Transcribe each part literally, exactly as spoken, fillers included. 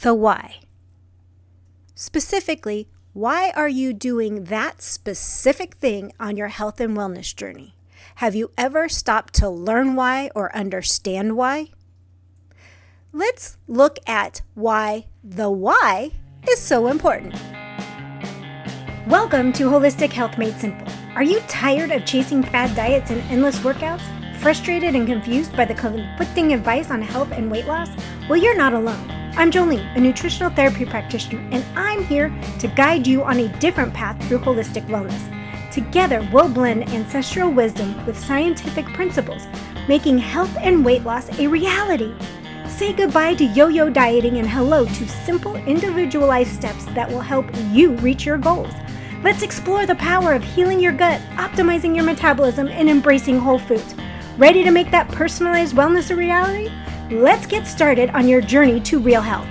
the why. Specifically, why are you doing that specific thing on your health and wellness journey? Have you ever stopped to learn why or understand why? Let's look at why the why is so important. Welcome to Holistic Health Made Simple. Are you tired of chasing fad diets and endless workouts? Frustrated and confused by the conflicting advice on health and weight loss? Well, you're not alone. I'm Jolene, a nutritional therapy practitioner, and I'm here to guide you on a different path through holistic wellness. Together, we'll blend ancestral wisdom with scientific principles, making health and weight loss a reality. Say goodbye to yo-yo dieting and hello to simple, individualized steps that will help you reach your goals. Let's explore the power of healing your gut, optimizing your metabolism, and embracing whole foods. Ready to make that personalized wellness a reality? Let's get started on your journey to real health.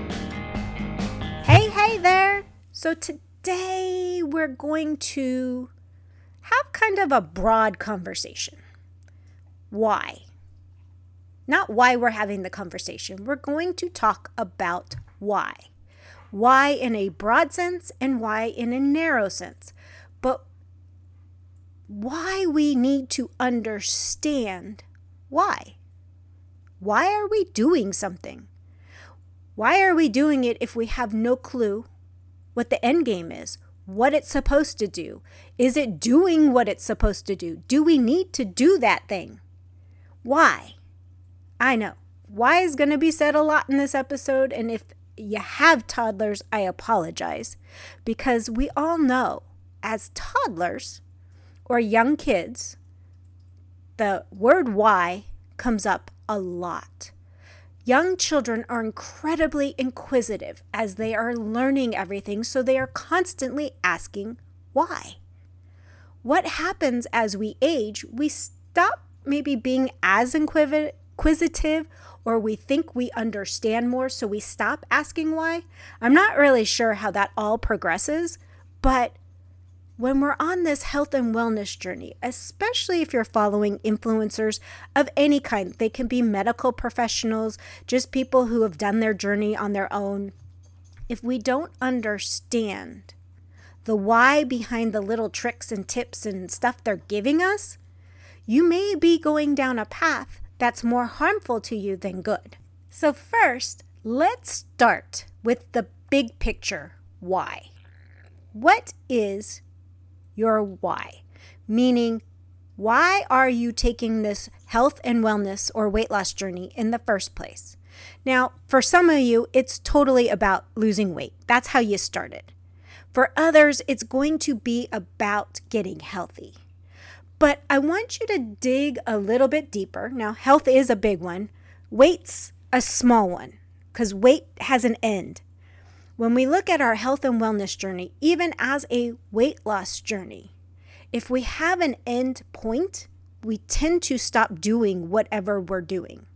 Hey, hey there. So today we're going to have kind of a broad conversation. Why? Not why we're having the conversation. We're going to talk about why. Why in a broad sense and why in a narrow sense. But why we need to understand why. Why are we doing something? Why are we doing it if we have no clue what the end game is? What it's supposed to do? Is it doing what it's supposed to do? Do we need to do that thing? Why? I know. Why is going to be said a lot in this episode, and if you have toddlers, I apologize, because we all know as toddlers or young kids, the word why comes up a lot. Young children are incredibly inquisitive as they are learning everything, so they are constantly asking why. What happens as we age, we stop maybe being as inquisitive, or we think we understand more, so we stop asking why. I'm not really sure how that all progresses, but when we're on this health and wellness journey, especially if you're following influencers of any kind, they can be medical professionals, just people who have done their journey on their own. If we don't understand the why behind the little tricks and tips and stuff they're giving us, you may be going down a path that's more harmful to you than good. So first, let's start with the big picture why. What is your why? Meaning, why are you taking this health and wellness or weight loss journey in the first place? Now, for some of you, it's totally about losing weight. That's how you started. For others, it's going to be about getting healthy. But I want you to dig a little bit deeper. Now, health is a big one. Weight's a small one because weight has an end. When we look at our health and wellness journey, even as a weight loss journey, if we have an end point, we tend to stop doing whatever we're doing.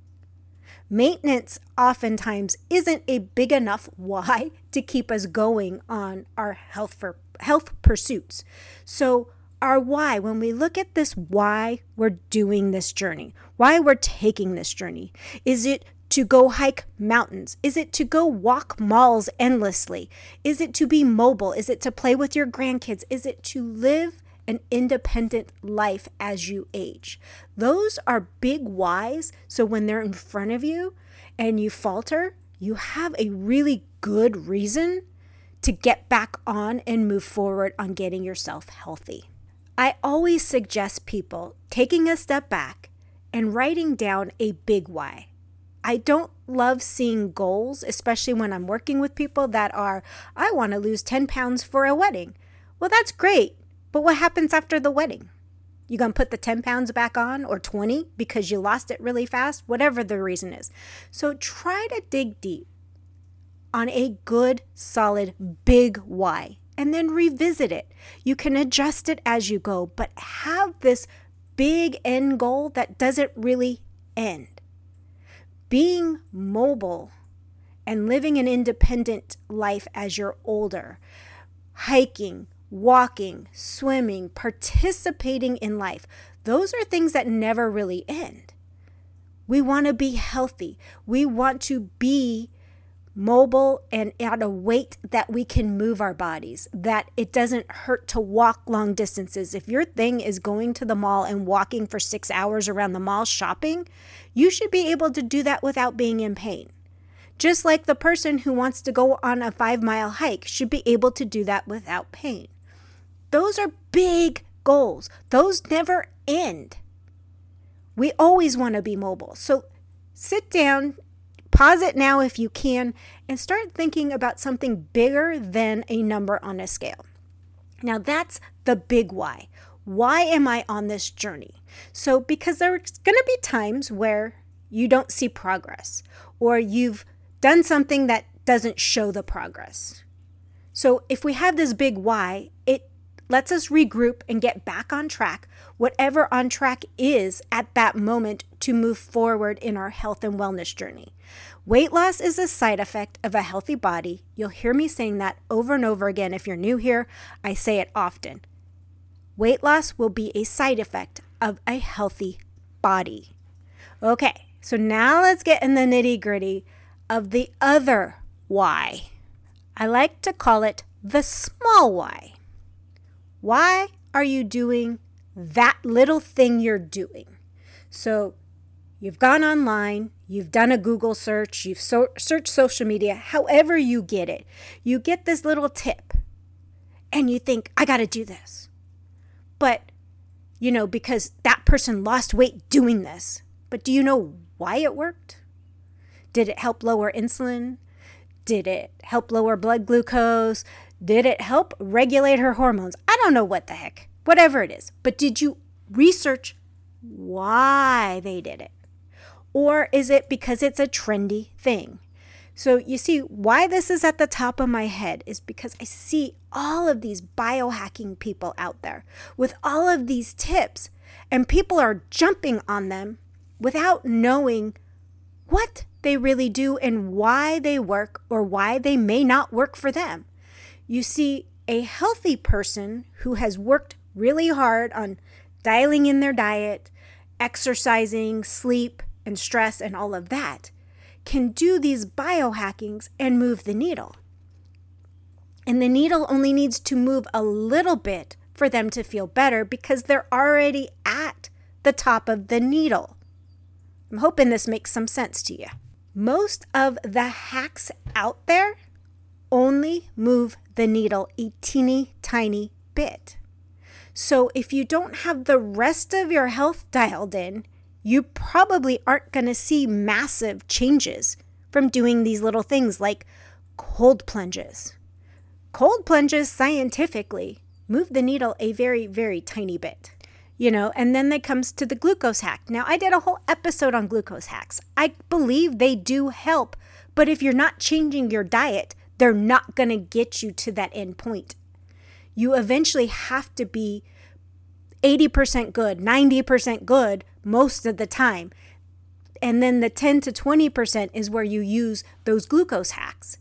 Maintenance oftentimes isn't a big enough why to keep us going on our health for health pursuits. So our why, when we look at this why we're doing this journey, why we're taking this journey, is it to go hike mountains? Is it to go walk malls endlessly? Is it to be mobile? Is it to play with your grandkids? Is it to live an independent life as you age? Those are big whys. So when they're in front of you and you falter, you have a really good reason to get back on and move forward on getting yourself healthy. I always suggest people taking a step back and writing down a big why. I don't love seeing goals, especially when I'm working with people that are, I want to lose ten pounds for a wedding. Well, that's great, but what happens after the wedding? You going to put the ten pounds back on or twenty because you lost it really fast? Whatever the reason is. So try to dig deep on a good, solid, big why, and then revisit it. You can adjust it as you go, but have this big end goal that doesn't really end. Being mobile and living an independent life as you're older, hiking, walking, swimming, participating in life, those are things that never really end. We want to be healthy. We want to be mobile and at a weight that we can move our bodies, that it doesn't hurt to walk long distances. If your thing is going to the mall and walking for six hours around the mall shopping, you should be able to do that without being in pain. Just like the person who wants to go on a five mile hike should be able to do that without pain. Those are big goals. Those never end. We always want to be mobile. So sit down, pause it now if you can, and start thinking about something bigger than a number on a scale. Now that's the big why. Why am I on this journey? So because there's going to be times where you don't see progress, or you've done something that doesn't show the progress. So if we have this big why, it lets us regroup and get back on track, whatever on track is at that moment, to move forward in our health and wellness journey. Weight loss is a side effect of a healthy body. You'll hear me saying that over and over again. If you're new here, I say it often. Weight loss will be a side effect of a healthy body. Okay, so now let's get in the nitty-gritty of the other why. I like to call it the small why. Why are you doing that little thing you're doing? So you've gone online, you've done a Google search, you've so- searched social media, however you get it. You get this little tip and you think, I got to do this. But, you know, because that person lost weight doing this. But do you know why it worked? Did it help lower insulin? Did it help lower blood glucose? Did it help regulate her hormones? I don't know what the heck, whatever it is. But did you research why they did it? Or is it because it's a trendy thing? So you see, why this is at the top of my head is because I see all of these biohacking people out there with all of these tips, and people are jumping on them without knowing what they really do and why they work or why they may not work for them. You see, a healthy person who has worked really hard on dialing in their diet, exercising, sleep, and stress and all of that can do these biohackings and move the needle. And the needle only needs to move a little bit for them to feel better because they're already at the top of the needle. I'm hoping this makes some sense to you. Most of the hacks out there only move the needle a teeny tiny bit. So if you don't have the rest of your health dialed in, you probably aren't going to see massive changes from doing these little things like cold plunges. Cold plunges scientifically move the needle a very, very tiny bit. You know, and then it comes to the glucose hack. Now, I did a whole episode on glucose hacks. I believe they do help, but if you're not changing your diet, they're not going to get you to that end point. You eventually have to be eighty percent good, ninety percent good most of the time. And then the ten to twenty percent is where you use those glucose hacks.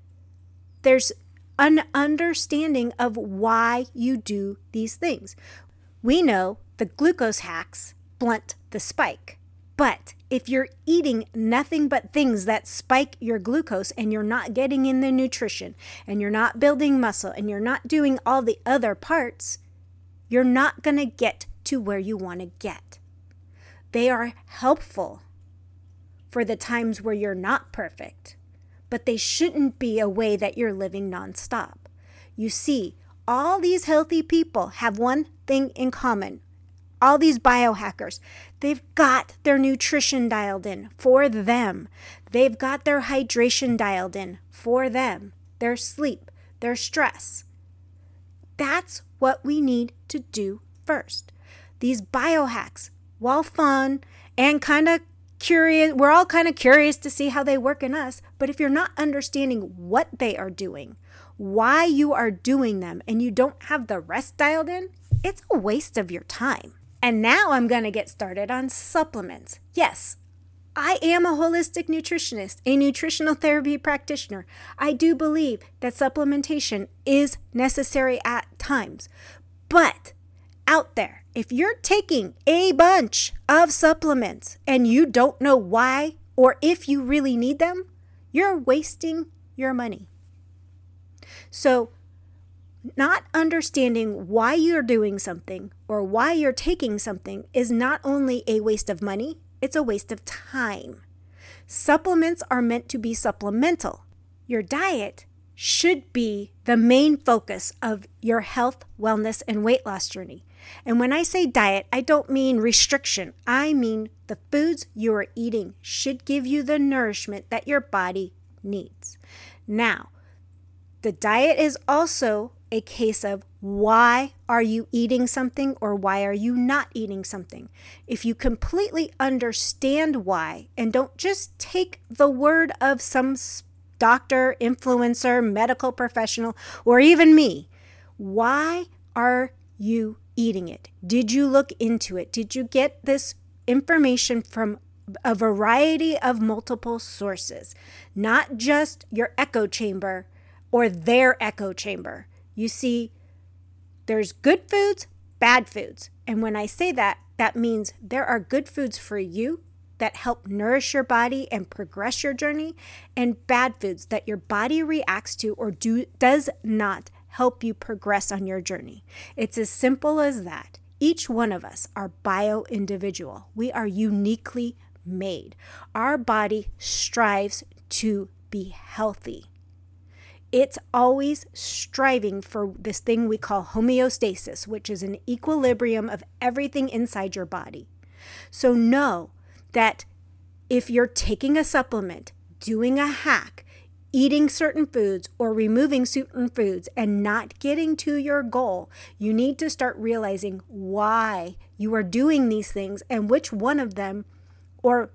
There's an understanding of why you do these things. We know the glucose hacks blunt the spike. But if you're eating nothing but things that spike your glucose and you're not getting in the nutrition and you're not building muscle and you're not doing all the other parts, you're not going to get to where you want to get. They are helpful for the times where you're not perfect, but they shouldn't be a way that you're living nonstop. You see, all these healthy people have one thing in common. All these biohackers, they've got their nutrition dialed in for them. They've got their hydration dialed in for them, their sleep, their stress. That's what we need to do first. These biohacks, while fun and kind of curious, we're all kind of curious to see how they work in us, but if you're not understanding what they are doing, why you are doing them, and you don't have the rest dialed in, it's a waste of your time. And now I'm going to get started on supplements. Yes, I am a holistic nutritionist, a nutritional therapy practitioner. I do believe that supplementation is necessary at times. But out there, if you're taking a bunch of supplements and you don't know why or if you really need them, you're wasting your money. So not understanding why you're doing something or why you're taking something is not only a waste of money, it's a waste of time. Supplements are meant to be supplemental. Your diet should be the main focus of your health, wellness, and weight loss journey. And when I say diet, I don't mean restriction. I mean the foods you are eating should give you the nourishment that your body needs. Now, the diet is also a case of why are you eating something or why are you not eating something. If you completely understand why and don't just take the word of some doctor, influencer, medical professional, or even me, why are you eating it? Did you look into it? Did you get this information from a variety of multiple sources, not just your echo chamber or their echo chamber? You see, there's good foods, bad foods. And when I say that, that means there are good foods for you that help nourish your body and progress your journey, and bad foods that your body reacts to or do does not help you progress on your journey. It's as simple as that. Each one of us are bio-individual. We are uniquely made. Our body strives to be healthy. It's always striving for this thing we call homeostasis, which is an equilibrium of everything inside your body. So know that if you're taking a supplement, doing a hack, eating certain foods, or removing certain foods and not getting to your goal, you need to start realizing why you are doing these things and which one of them or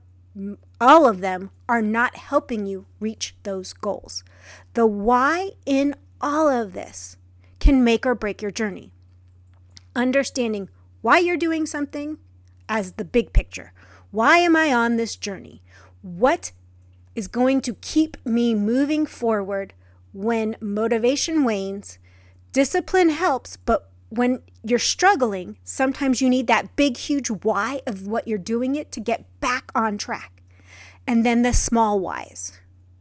all of them are not helping you reach those goals. The why in all of this can make or break your journey. Understanding why you're doing something as the big picture. Why am I on this journey? What is going to keep me moving forward when motivation wanes? Discipline helps, but when you're struggling, sometimes you need that big, huge why of what you're doing it to get back on track. And then the small whys.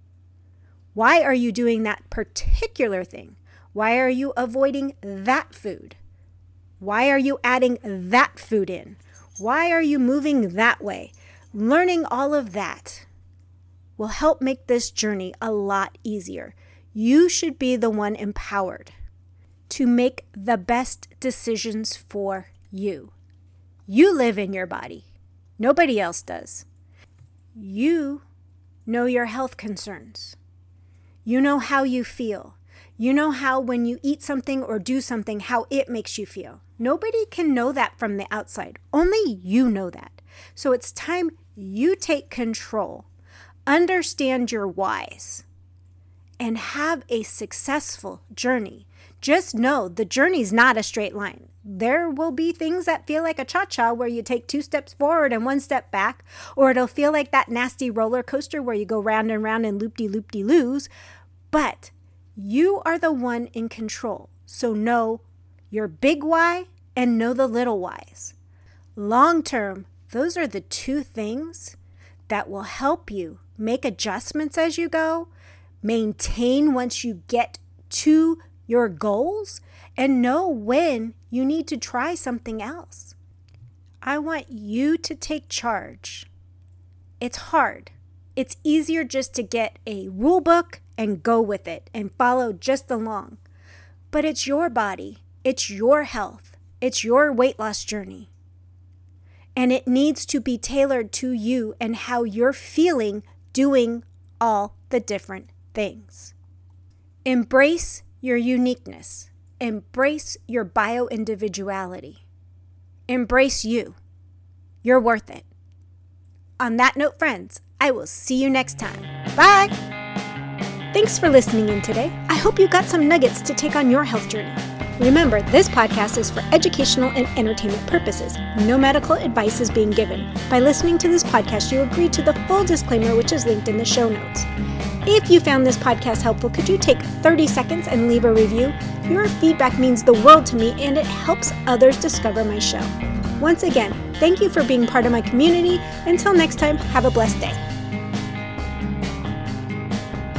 Why are you doing that particular thing? Why are you avoiding that food? Why are you adding that food in? Why are you moving that way? Learning all of that will help make this journey a lot easier. You should be the one empowered to make the best decisions for you. You live in your body. Nobody else does. You know your health concerns. You know how you feel. You know how when you eat something or do something, how it makes you feel. Nobody can know that from the outside. Only you know that. So it's time you take control, understand your whys, and have a successful journey. Just know the journey's not a straight line. There will be things that feel like a cha-cha where you take two steps forward and one step back, or it'll feel like that nasty roller coaster where you go round and round and loop-de-loop-de-loos. But you are the one in control. So know your big why and know the little whys. Long term, those are the two things that will help you make adjustments as you go, maintain once you get to your goals, and know when you need to try something else. I want you to take charge. It's hard. It's easier just to get a rule book and go with it and follow just along. But it's your body. It's your health. It's your weight loss journey. And it needs to be tailored to you and how you're feeling doing all the different things. Embrace your uniqueness. Embrace your bio-individuality. Embrace you. You're worth it. On that note, friends, I will see you next time. Bye! Thanks for listening in today. I hope you got some nuggets to take on your health journey. Remember, this podcast is for educational and entertainment purposes. No medical advice is being given. By listening to this podcast, you agree to the full disclaimer, which is linked in the show notes. If you found this podcast helpful, could you take thirty seconds and leave a review? Your feedback means the world to me, and it helps others discover my show. Once again, thank you for being part of my community. Until next time, have a blessed day.